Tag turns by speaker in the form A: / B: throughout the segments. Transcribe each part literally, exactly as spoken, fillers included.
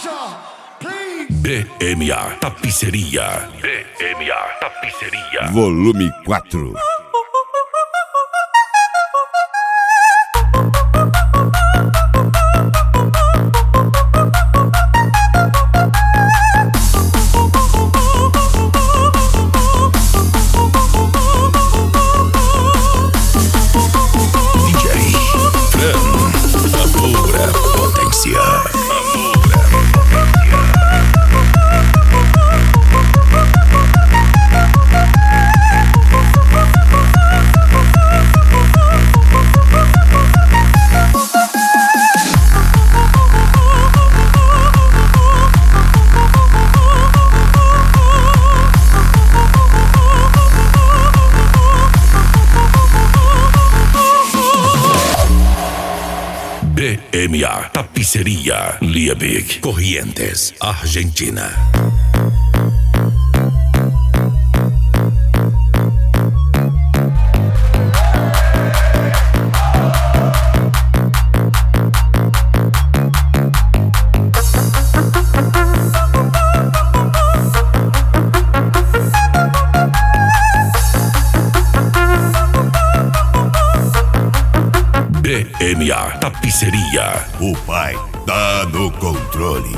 A: B M A Tapiceria. B M A Tapiceria.
B: Volume quatro.
A: D J Fran, a pura potência. B M A Tapiceria, Liebig, Corrientes, Argentina. B M A Tapiceria.
B: O pai tá no controle.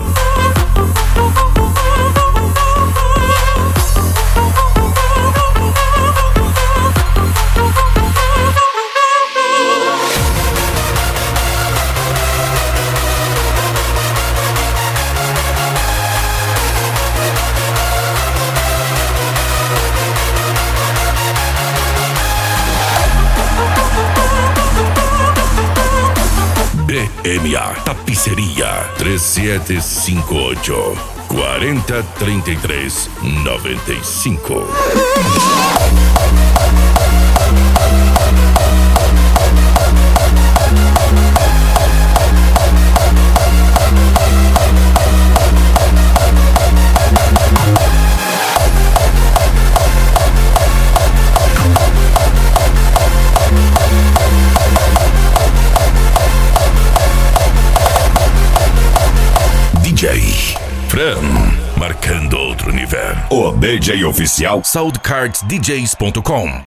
A: B M A Tapiceria três sete cinco oito, quatro zero três três, nove cinco. D J Fran, marcando outro nível.
B: O D J oficial
A: soundcards d js ponto com